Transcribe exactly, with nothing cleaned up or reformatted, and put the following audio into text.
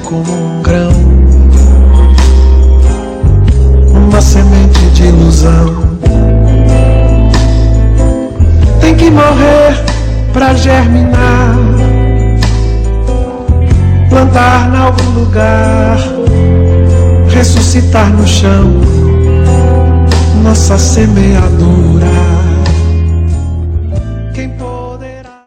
como um grão, uma semente de ilusão. Tem que morrer pra germinar, plantar em algum lugar, ressuscitar no chão nossa semeadura.